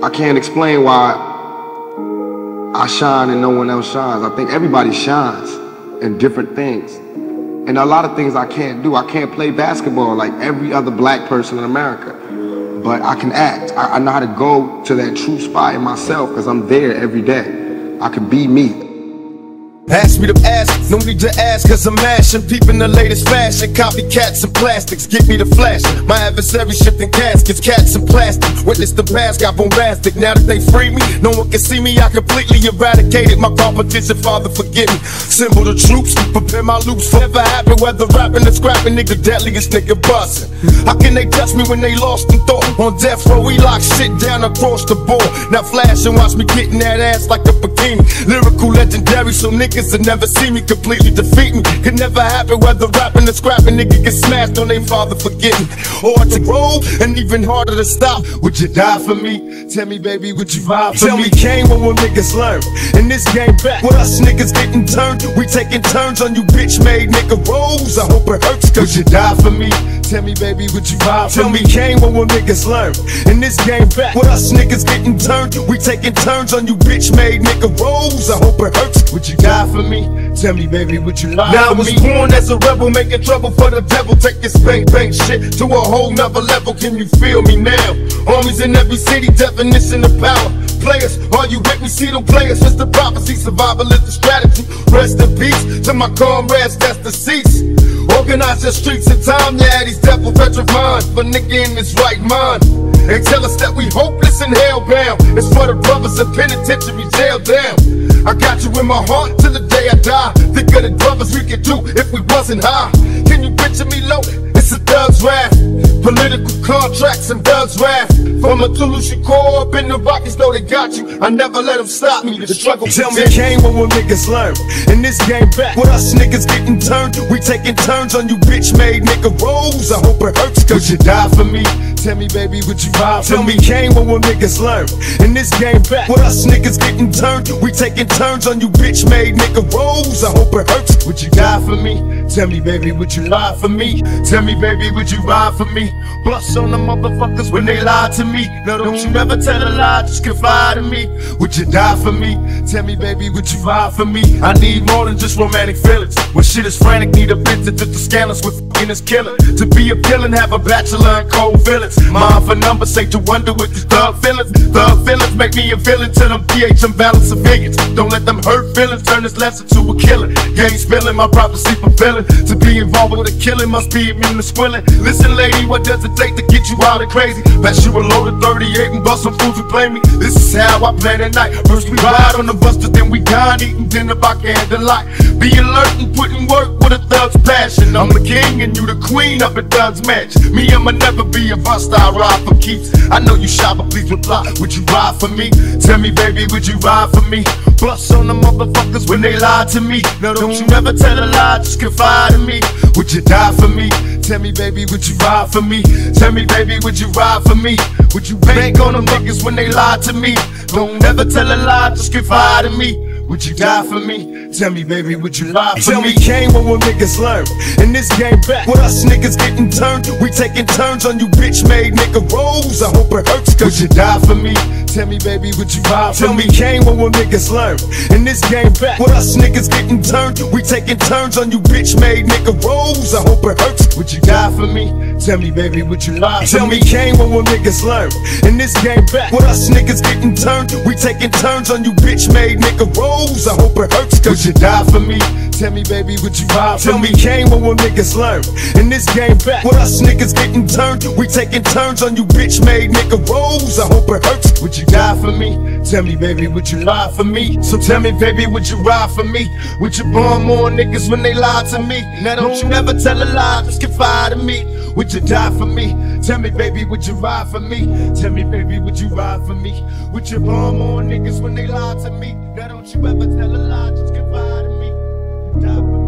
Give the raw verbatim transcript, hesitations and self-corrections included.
I can't explain why I shine and no one else shines. I think everybody shines in different things. And a lot of things I can't do. I can't play basketball like every other black person in America. But I can act. I, I know how to go to that true spot in myself because I'm there every day. I can be me. Ask me to ask, no need to ask, cause I'm mashing, peeping the latest fashion, copycats and plastics, give me the flash. My adversary shifting caskets, cats and plastic. Witness the past, got bombastic. Now that they free me, no one can see me. I completely eradicated my competition. Father, forgive me. Symbol the troops, prepare my loops. Forever happy, whether rapping or scrapping, nigga, deadliest nigga bustin'. How can they touch me when they lost in thought? On death row, we lock shit down across the board. Now flash and watch me getting that ass like a bikini. Lyrical legendary, so niggas will never see me completely defeat me. Could never happen, whether rapping or scrapping, nigga get smashed on they father, forgive me. Hard to grow and even harder to stop. Would you die for me? Tell me, baby, would you vibe for me? Tell me, came when when niggas learn. In this game back, with us niggas getting turned, we taking turns on you bitch made nigga rolls. I hope it hurts, cause you die for me. Tell me, baby, would you vibe for me? Tell me, came when when niggas learn. In this game back, with us niggas getting turned, we taking turns on you bitch made nigga rolls. I hope it hurts, would you die for me? Tell me, baby, would you lie now for me? Now I was born as a rebel, making trouble for the devil. Take this bang bang shit to a whole nother level. Can you feel me now? Homies in every city, definition of power. Players, are you with me? See them players, it's the prophecy. Survival is the strategy. Rest in peace to my comrades that's deceased. Organize your streets in time, yeah, these devil petrified. For nigga in his right mind. They tell us that we hopeless and hellbound. It's for the brothers in penitentiary jail down. I got you in my heart till the day I die. Think of the brothers we could do if we wasn't high. Can you picture me low? It's a thug's wrath. Political contracts and thugs wrath. From a Tulu Shakur up in the Rockies, though they got you. I never let them stop me. The struggle. Tell me, came when when niggas learn. In this game back, with us niggas getting turned, we taking turns on you bitch made nigga rolls. I hope it hurts, cause you die for me. Tell me, baby, would you vibe for me? Tell me, came when when niggas learn. In this game back, with us niggas getting turned, we taking turns on you bitch made nigga rolls. I hope it hurts, would you die for me? Tell me, baby, would you lie for me? Tell me, baby, would you ride for me? Bust on the motherfuckers when they lie to me. No, don't you ever tell a lie, just confide in me. Would you die for me? Tell me, baby, would you ride for me? I need more than just romantic feelings. When shit is frantic, need a bitch that the scandals with f***ing is killing. To be a villain, have a bachelor and cold villains. Mind for numbers, say to wonder with these thug feelings. Thug feelings make me a villain to them P H imbalance civilians. Don't let them hurt feelings turn this lesson to a killing. Game spilling, my prophecy fulfilling. To be involved with a killing must be immune to squilling. Listen, lady, what does it take to get you out of crazy? Pass you a load of thirty-eight and bust some fools who play me. This is how I plan at night. First we ride on the bus, then we dine, eating dinner by candlelight. Be alert and put in work with a thug's passion. I'm the king and you the queen of a thug's match. Me, I'ma never be a bust, I ride for keeps. I know you shy, but please reply. Would you ride for me? Tell me, baby, would you ride for me? Bust on the motherfuckers when they lie to me. No, don't you never tell a lie, just confide in me. Would you die for me? Tell me, baby, would you ride for me? Tell me, baby, would you ride for me? Would you bank on them niggas when they lie to me? Don't never tell a lie, just confide in me. Would you die for me? Tell me, baby, would you lie for me? Tell me, came when when niggas learn. In this game back, with us niggas getting turned, we taking turns on you bitch made nigga rolls. I hope it hurts, cause you die for me. Tell me, baby, would you vibe for me? Tell me, came when when niggas learn. In this game back, with us niggas getting turned, we taking turns on you bitch made nigga rolls. I hope it hurts, would you die for me? Tell me, baby, would you lie for me? Tell me, came when when niggas learn. In this game back, with us niggas getting turned, we taking turns on you bitch made nigga rolls. I hope it hurts, cause you die for me. Tell me, baby, would you ride for me? Tell me, came when when niggas learn. In this game back, with us niggas getting turned, we taking turns on you bitch made nigga rolls. I hope it hurts, would you die for me? Tell me, baby, would you lie for me? So tell me, baby, would you ride for me? Would you burn more niggas when they lie to me? Now don't you never tell a lie, just confide in me. Would you die for me? Tell me, baby, would you ride for me? Tell me, baby, would you ride for me? Would you burn more niggas when they lie to me? Now don't you ever tell a lie, just confide in me. Die for me.